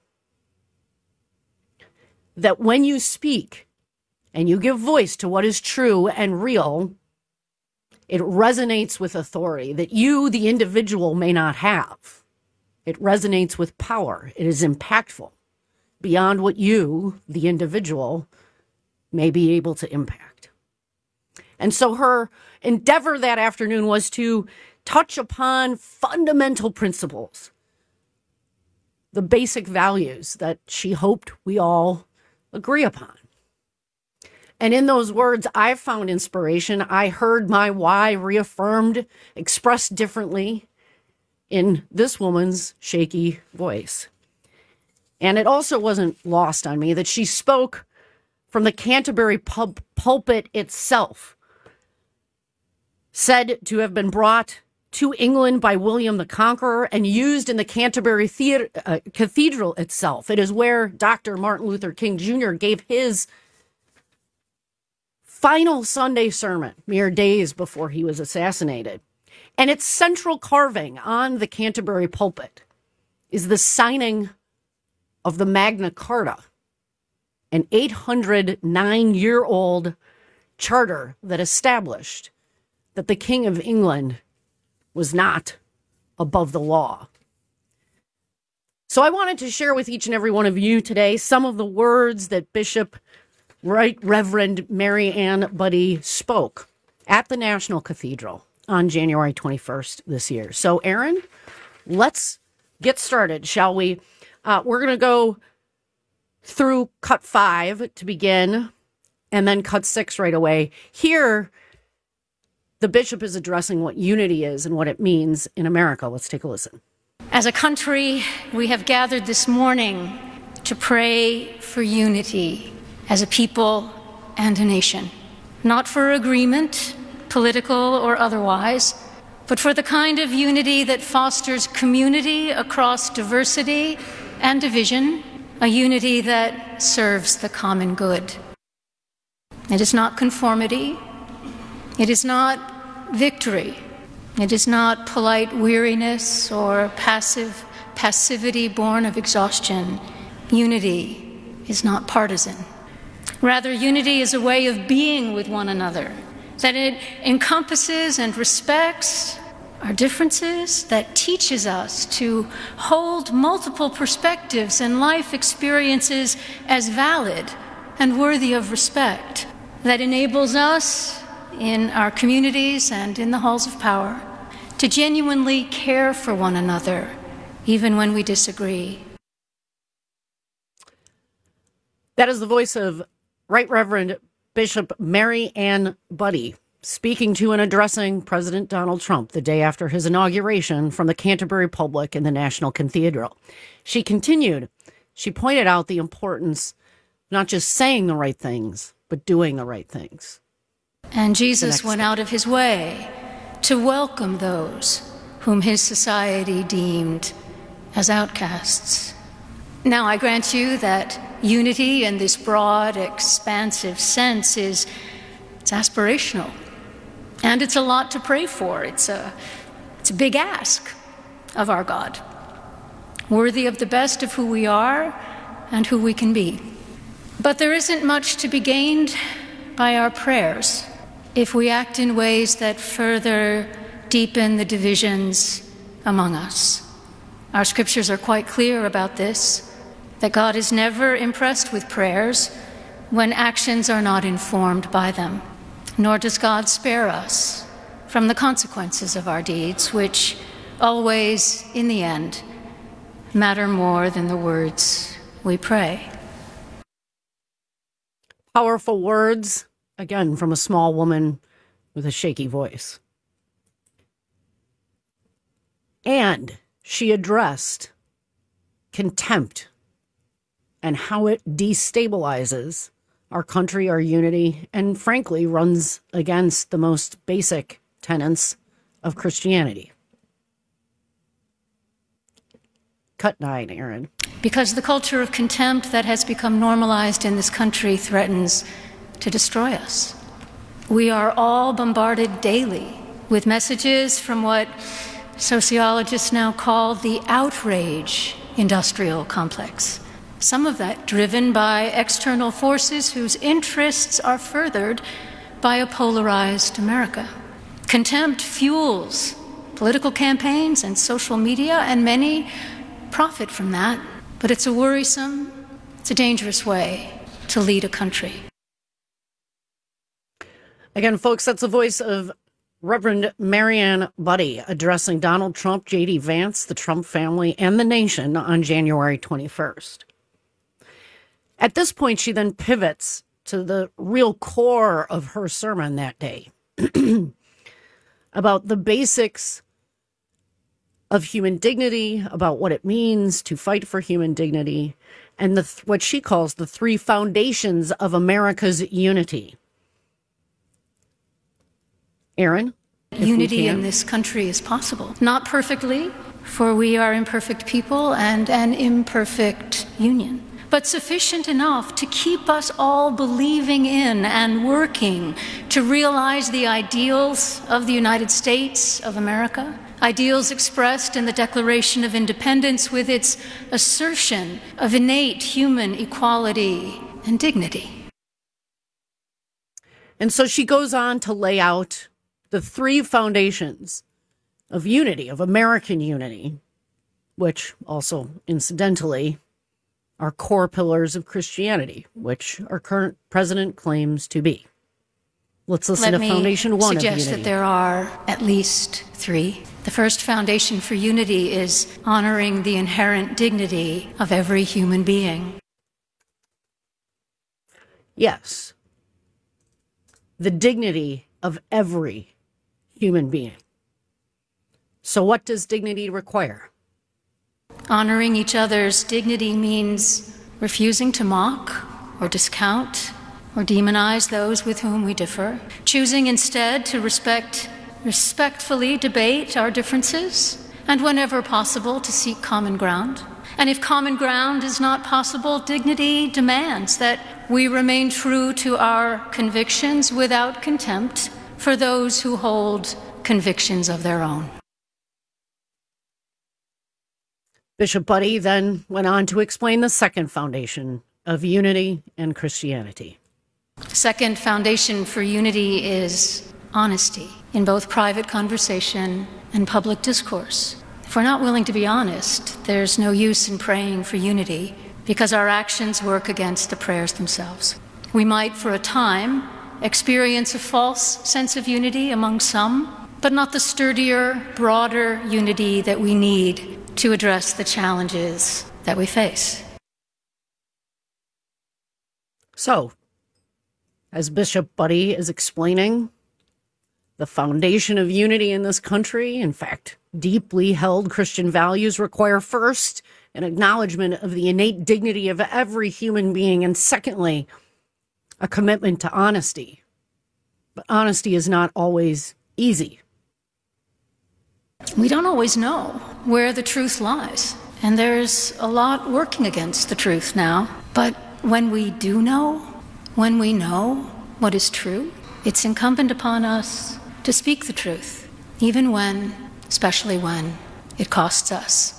That when you speak and you give voice to what is true and real, it resonates with authority that you, the individual, may not have. It resonates with power. It is impactful beyond what you, the individual, may be able to impact. And so her endeavor that afternoon was to touch upon fundamental principles, the basic values that she hoped we all agree upon. And in those words, I found inspiration. I heard my why reaffirmed, expressed differently in this woman's shaky voice. And it also wasn't lost on me that she spoke from the Canterbury pub- pulpit itself, said to have been brought to England by William the Conqueror and used in the Canterbury Theater, uh, Cathedral itself. It is where Doctor Martin Luther King Junior gave his final Sunday sermon mere days before he was assassinated. And its central carving on the Canterbury pulpit is the signing of the Magna Carta, an eight hundred nine year old charter that established that the King of England was not above the law. So I wanted to share with each and every one of you today some of the words that Bishop Right Reverend Mary Ann Buddy spoke at the National Cathedral on January twenty-first this year. So, Aaron, let's get started, shall we? Uh, we're going to go through cut five to begin, and then cut six right away. Here, the bishop is addressing what unity is and what it means in America. Let's take a listen. As a country, we have gathered this morning to pray for unity as a people and a nation, not for agreement, political or otherwise, but for the kind of unity that fosters community across diversity and division, a unity that serves the common good. It is not conformity. It is not victory. It is not polite weariness or passive passivity born of exhaustion. Unity is not partisan. Rather, unity is a way of being with one another, that it encompasses and respects our differences, that teaches us to hold multiple perspectives and life experiences as valid and worthy of respect, that enables us in our communities and in the halls of power to genuinely care for one another, even when we disagree. That is the voice of Right Reverend Bishop Mary Ann Budde, speaking to and addressing President Donald Trump the day after his inauguration from the Canterbury Public in the National Cathedral. She continued, she pointed out the importance of not just saying the right things, but doing the right things. And Jesus went out of his way to welcome those whom his society deemed as outcasts. Now, I grant you that unity in this broad, expansive sense is it's aspirational. And it's a lot to pray for. It's a, it's a big ask of our God, worthy of the best of who we are and who we can be. But there isn't much to be gained by our prayers if we act in ways that further deepen the divisions among us. Our scriptures are quite clear about this, that God is never impressed with prayers when actions are not informed by them. Nor does God spare us from the consequences of our deeds, which always, in the end, matter more than the words we pray. Powerful words, again, from a small woman with a shaky voice. And she addressed contempt and how it destabilizes our country, our unity, and frankly runs against the most basic tenets of Christianity. Cut nine, Aaron. Because the culture of contempt that has become normalized in this country threatens to destroy us. We are all bombarded daily with messages from what sociologists now call the outrage industrial complex. Some of that driven by external forces whose interests are furthered by a polarized America. Contempt fuels political campaigns and social media, and many profit from that. But it's a worrisome, it's a dangerous way to lead a country. Again, folks, that's the voice of Reverend Mary Ann Budde addressing Donald Trump, J D Vance, the Trump family, and the nation on January twenty-first. At this point, she then pivots to the real core of her sermon that day about the basics of human dignity, about what it means to fight for human dignity, and the what she calls the three foundations of America's unity. Aaron? Unity in this country is possible. Not perfectly, for we are imperfect people and an imperfect union, but sufficient enough to keep us all believing in and working to realize the ideals of the United States of America, ideals expressed in the Declaration of Independence with its assertion of innate human equality and dignity. And so she goes on to lay out the three foundations of unity, of American unity, which also, incidentally, are core pillars of Christianity, which our current president claims to be. Let's listen Let to Foundation One of Unity. Let me suggest that there are at least three. The first foundation for unity is honoring the inherent dignity of every human being. Yes. The dignity of every human being. So what does dignity require? Honoring each other's dignity means refusing to mock or discount or demonize those with whom we differ, choosing instead to respect, respectfully debate our differences, and whenever possible to seek common ground. And if common ground is not possible, dignity demands that we remain true to our convictions without contempt for those who hold convictions of their own. Bishop Budde then went on to explain the second foundation of unity and Christianity. The second foundation for unity is honesty in both private conversation and public discourse. If we're not willing to be honest, there's no use in praying for unity because our actions work against the prayers themselves. We might, for a time, experience a false sense of unity among some, but not the sturdier, broader unity that we need to address the challenges that we face. So, as Bishop Budde is explaining, the foundation of unity in this country, in fact, deeply held Christian values, require first an acknowledgement of the innate dignity of every human being, and secondly, a commitment to honesty. But honesty is not always easy. We don't always know where the truth lies, and there's a lot working against the truth now. But when we do know, when we know what is true, it's incumbent upon us to speak the truth, even when, especially when, it costs us.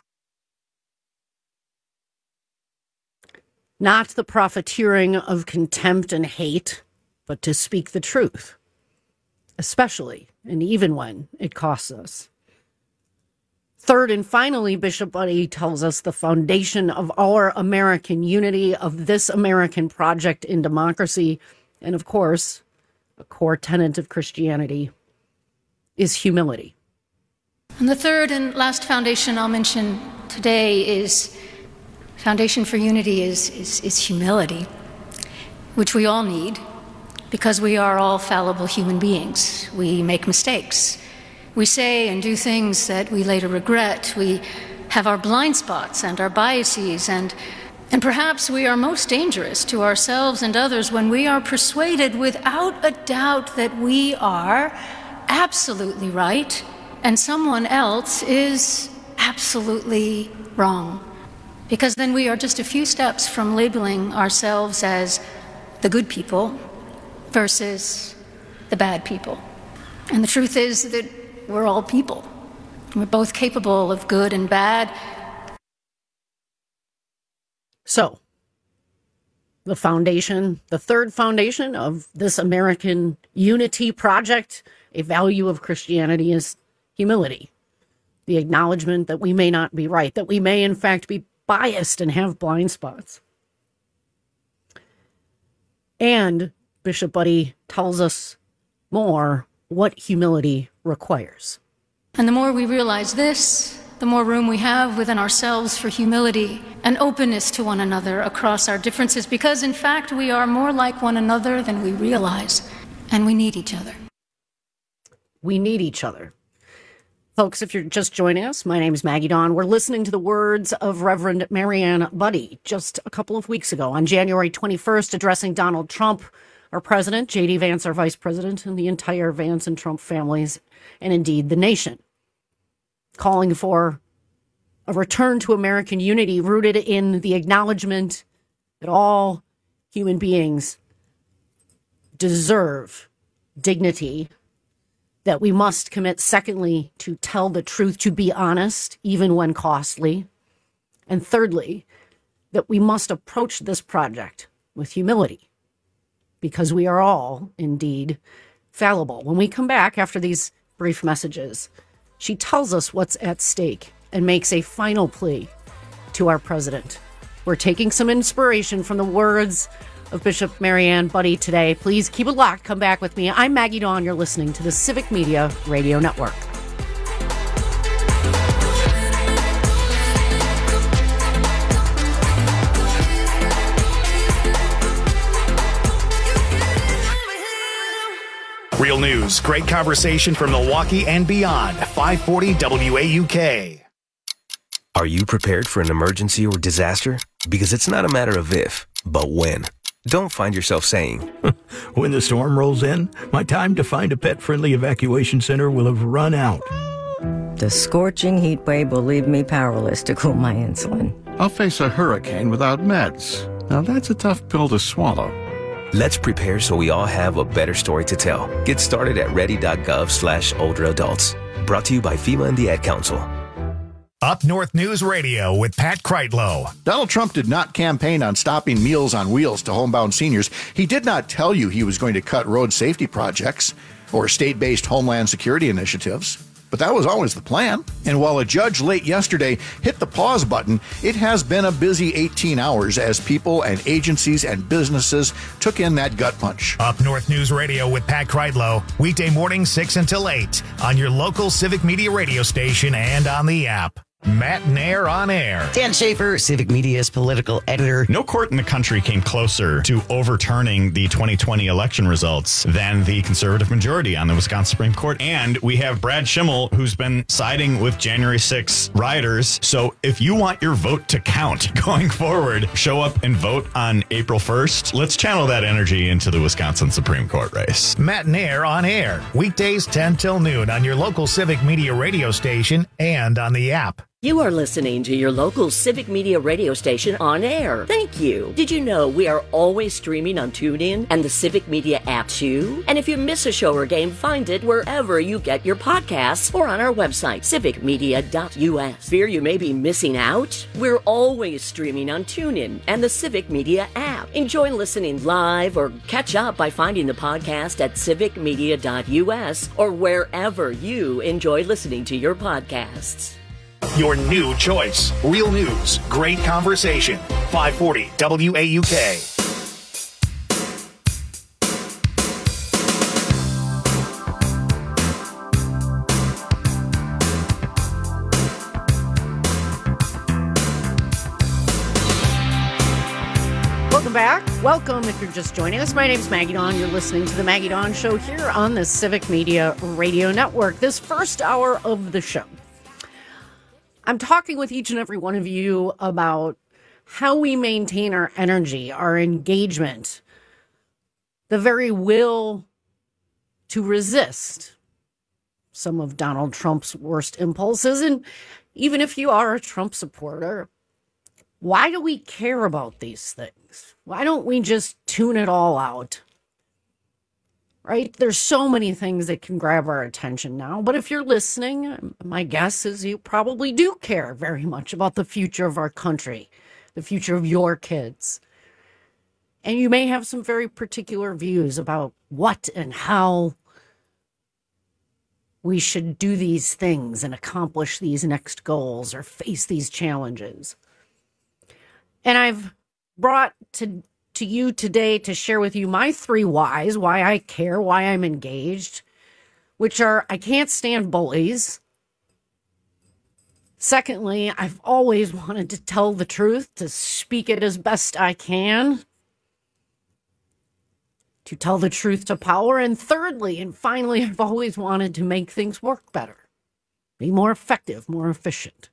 Not the profiteering of contempt and hate, but to speak the truth, especially and even when it costs us. Third and finally, Bishop Budde tells us the foundation of our American unity, of this American project in democracy, and of course, a core tenet of Christianity, is humility. And the third and last foundation I'll mention today is foundation for unity is, is, is humility, which we all need because we are all fallible human beings. We make mistakes. We say and do things that we later regret. We have our blind spots and our biases, and, and perhaps we are most dangerous to ourselves and others when we are persuaded without a doubt that we are absolutely right and someone else is absolutely wrong. Because then we are just a few steps from labeling ourselves as the good people versus the bad people. And the truth is that we're all people. We're both capable of good and bad. So, the foundation, the third foundation of this American unity project, a value of Christianity, is humility. The acknowledgement that we may not be right, that we may in fact be biased and have blind spots. And Bishop Budde tells us more what humility requires. And the more we realize this, the more room we have within ourselves for humility and openness to one another across our differences, because in fact we are more like one another than we realize, and we need each other. We need each other. Folks, if you're just joining us, my name is Maggie Dawn. We're listening to the words of Reverend Marianne Budde just a couple of weeks ago on January twenty-first, addressing Donald Trump, our president, J D Vance, our vice president, and the entire Vance and Trump families, and indeed the nation, calling for a return to American unity rooted in the acknowledgement that all human beings deserve dignity, that we must commit, secondly, to tell the truth, to be honest, even when costly, and thirdly, that we must approach this project with humility, because we are all, indeed, fallible. When we come back after these brief messages, she tells us what's at stake and makes a final plea to our president. We're taking some inspiration from the words of Bishop Marianne Budde today. Please keep it locked. Come back with me. I'm Maggie Dawn. You're listening to the Civic Media Radio Network. Real news, great conversation from Milwaukee and beyond. five forty W A U K. Are you prepared for an emergency or disaster? Because it's not a matter of if, but when. Don't find yourself saying, when the storm rolls in, my time to find a pet-friendly evacuation center will have run out. The scorching heat wave will leave me powerless to cool my insulin. I'll face a hurricane without meds. Now that's a tough pill to swallow. Let's prepare so we all have a better story to tell. Get started at ready.gov slash older adults. Brought to you by FEMA and the Ad Council. Up North News Radio with Pat Kreitlow. Donald Trump did not campaign on stopping Meals on Wheels to homebound seniors. He did not tell you he was going to cut road safety projects or state-based homeland security initiatives. But that was always the plan. And while a judge late yesterday hit the pause button, it has been a busy eighteen hours as people and agencies and businesses took in that gut punch. Up North News Radio with Pat Kreitlow. Weekday morning six until eight on your local Civic Media radio station and on the app. Matt Nair on air. Dan Schaefer, Civic Media's political editor. No court in the country came closer to overturning the twenty twenty election results than the conservative majority on the Wisconsin Supreme Court. And we have Brad Schimmel, who's been siding with January sixth rioters. So if you want your vote to count going forward, show up and vote on April first. Let's channel that energy into the Wisconsin Supreme Court race. Matt Nair on air. Weekdays ten till noon on your local Civic Media radio station and on the app. You are listening to your local Civic Media radio station on air. Thank you. Did you know we are always streaming on TuneIn and the Civic Media app too? And if you miss a show or game, find it wherever you get your podcasts or on our website, civic media dot u s. Fear you may be missing out? We're always streaming on TuneIn and the Civic Media app. Enjoy listening live or catch up by finding the podcast at civic media dot u s or wherever you enjoy listening to your podcasts. Your new choice. Real news. Great conversation. five forty W A U K. Welcome back. Welcome if you're just joining us. My name is Maggie Dawn. You're listening to the Maggie Dawn Show here on the Civic Media Radio Network. This first hour of the show, I'm talking with each and every one of you about how we maintain our energy, our engagement, the very will to resist some of Donald Trump's worst impulses. And even if you are a Trump supporter, why do we care about these things? Why don't we just tune it all out? Right? There's so many things that can grab our attention now. But if you're listening, my guess is you probably do care very much about the future of our country, the future of your kids. And you may have some very particular views about what and how we should do these things and accomplish these next goals or face these challenges. And I've brought to to you today to share with you my three whys, why I care, why I'm engaged, which are: I can't stand bullies. Secondly, I've always wanted to tell the truth, to speak it as best I can, to tell the truth to power. And thirdly, and finally, I've always wanted to make things work better, be more effective, more efficient.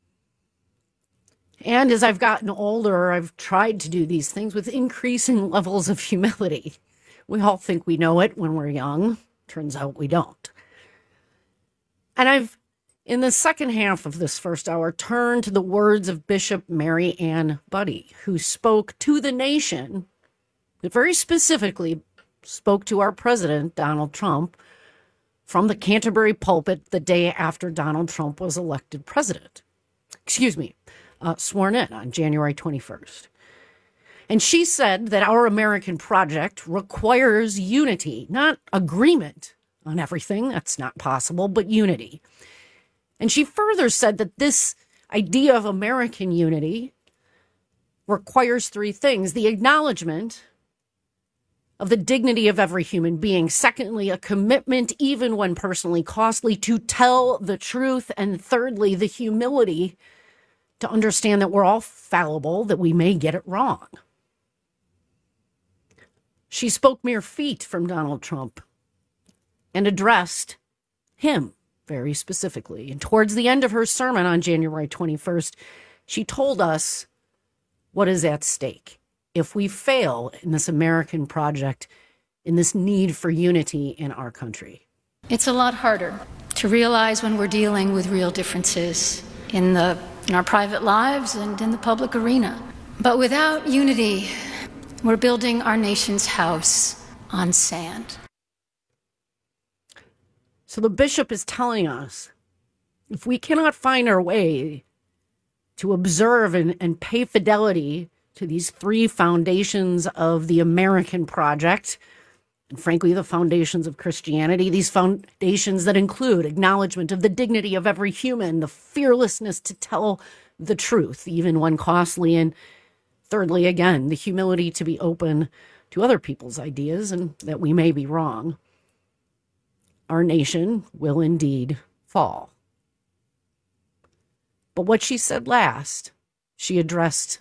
And as I've gotten older, I've tried to do these things with increasing levels of humility. We all think we know it when we're young. Turns out we don't. And I've, in the second half of this first hour, turned to the words of Bishop Mary Ann Buddy, who spoke to the nation, but very specifically spoke to our president, Donald Trump, from the Canterbury pulpit the day after Donald Trump was elected president. Excuse me. Uh, sworn in on January twenty-first. And she said that our American project requires unity, not agreement on everything. That's not possible, but unity. And she further said that this idea of American unity requires three things: the acknowledgement of the dignity of every human being. Secondly, a commitment, even when personally costly, to tell the truth. And thirdly, the humility to understand that we're all fallible, that we may get it wrong. She spoke mere feet from Donald Trump and addressed him very specifically. And towards the end of her sermon on January twenty-first, she told us what is at stake if we fail in this American project, in this need for unity in our country. It's a lot harder to realize when we're dealing with real differences in the in our private lives and in the public arena. But without unity, we're building our nation's house on sand. So the bishop is telling us, if we cannot find our way to observe and, and pay fidelity to these three foundations of the American project, and frankly, the foundations of Christianity, these foundations that include acknowledgement of the dignity of every human, the fearlessness to tell the truth, even when costly, and thirdly, again, the humility to be open to other people's ideas and that we may be wrong, our nation will indeed fall. But what she said last, she addressed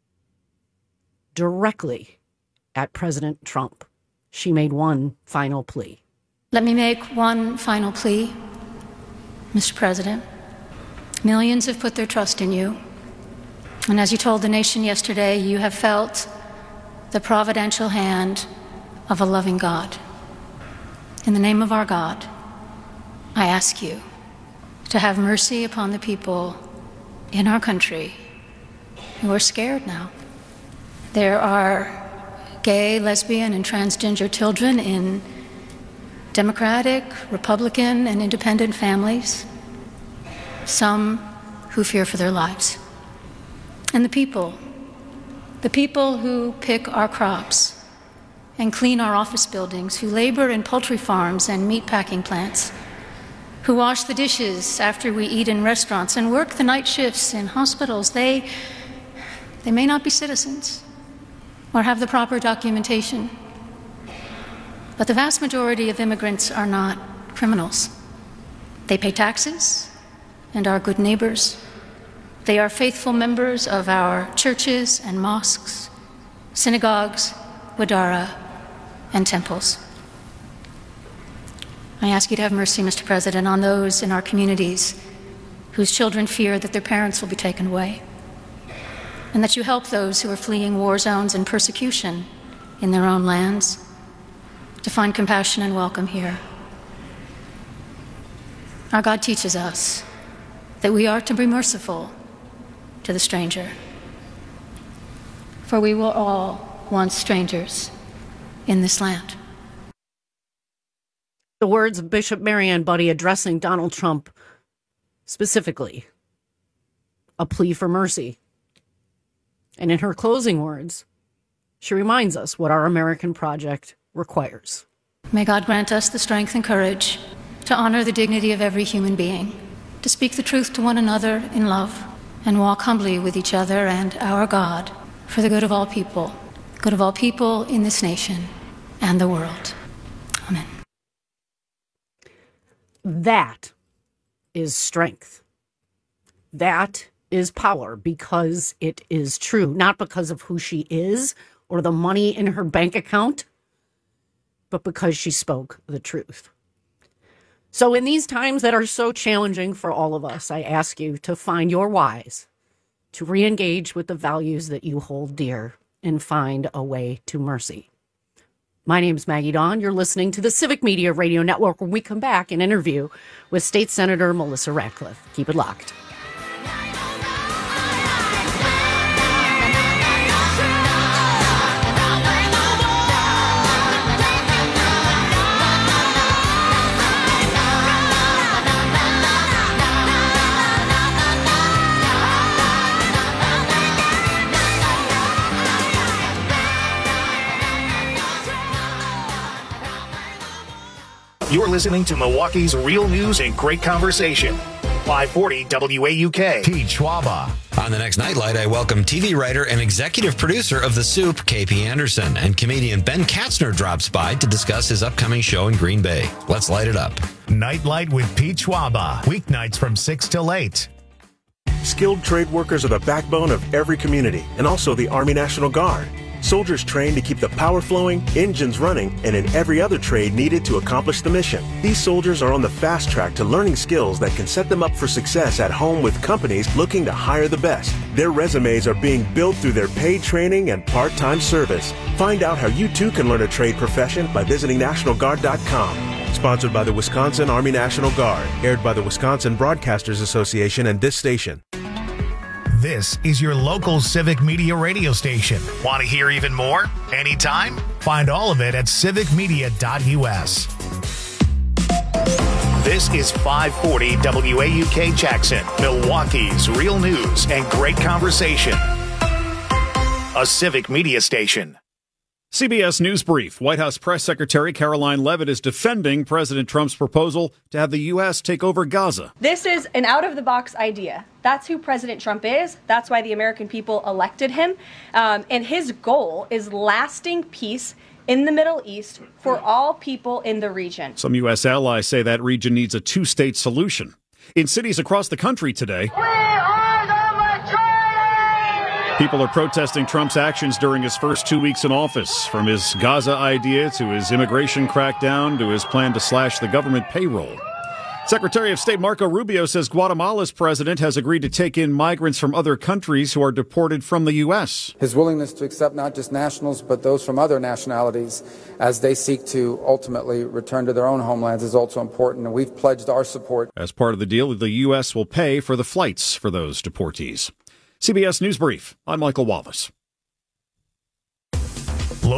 directly at President Trump. She made one final plea. Let me make one final plea, Mister President. Millions have put their trust in you. And as you told the nation yesterday, you have felt the providential hand of a loving God. In the name of our God, I ask you to have mercy upon the people in our country who are scared now. There are gay, lesbian, and transgender children in Democratic, Republican, and independent families, some who fear for their lives. And the people, the people who pick our crops and clean our office buildings, who labor in poultry farms and meatpacking plants, who wash the dishes after we eat in restaurants and work the night shifts in hospitals, they, they may not be citizens or have the proper documentation. But the vast majority of immigrants are not criminals. They pay taxes and are good neighbors. They are faithful members of our churches and mosques, synagogues, wadara, and temples. I ask you to have mercy, Mister President, on those in our communities whose children fear that their parents will be taken away, and that you help those who are fleeing war zones and persecution in their own lands to find compassion and welcome here. Our God teaches us that we are to be merciful to the stranger, for we were all once strangers in this land. The words of Bishop Marianne Budde addressing Donald Trump specifically, a plea for mercy. And in her closing words, she reminds us what our American project requires. May God grant us the strength and courage to honor the dignity of every human being, to speak the truth to one another in love, and walk humbly with each other and our God for the good of all people, good of all people in this nation and the world. Amen. That is strength. That is power, because it is true, not because of who she is or the money in her bank account, but because she spoke the truth. So in these times that are so challenging for all of us, I ask you to find your whys, to re-engage with the values that you hold dear, and find a way to mercy. My name is Maggie Dawn. You're listening to the Civic Media Radio Network, when we come back and interview with State Senator Melissa Ratcliffe. Keep it locked. You're listening to Milwaukee's Real News and Great Conversation. five forty W A U K. Pete Schwaba. On the next Nightlight, I welcome T V writer and executive producer of The Soup, K P Anderson, and comedian Ben Katzner drops by to discuss his upcoming show in Green Bay. Let's light it up. Nightlight with Pete Schwaba. Weeknights from six till eight. Skilled trade workers are the backbone of every community and also the Army National Guard. Soldiers train to keep the power flowing, engines running, and in every other trade needed to accomplish the mission. These soldiers are on the fast track to learning skills that can set them up for success at home with companies looking to hire the best. Their resumes are being built through their paid training and part-time service. Find out how you too can learn a trade profession by visiting National Guard dot com. Sponsored by the Wisconsin Army National Guard. Aired by the Wisconsin Broadcasters Association and this station. This is your local Civic Media radio station. Want to hear even more? Anytime? Find all of it at civic media dot u s. This is five forty W A U K Jackson, Milwaukee's real news and great conversation. A Civic Media station. C B S News Brief. White House Press Secretary Caroline Leavitt is defending President Trump's proposal to have the U S take over Gaza. This is an out-of-the-box idea. That's who President Trump is. That's why the American people elected him. Um, and his goal is lasting peace in the Middle East for all people in the region. Some U S allies say that region needs a two-state solution. In cities across the country today, people are protesting Trump's actions during his first two weeks in office, from his Gaza idea to his immigration crackdown to his plan to slash the government payroll. Secretary of State Marco Rubio says Guatemala's president has agreed to take in migrants from other countries who are deported from the U S. His willingness to accept not just nationals, but those from other nationalities as they seek to ultimately return to their own homelands is also important, and we've pledged our support. As part of the deal, the U S will pay for the flights for those deportees. C B S News Brief. I'm Michael Wallace.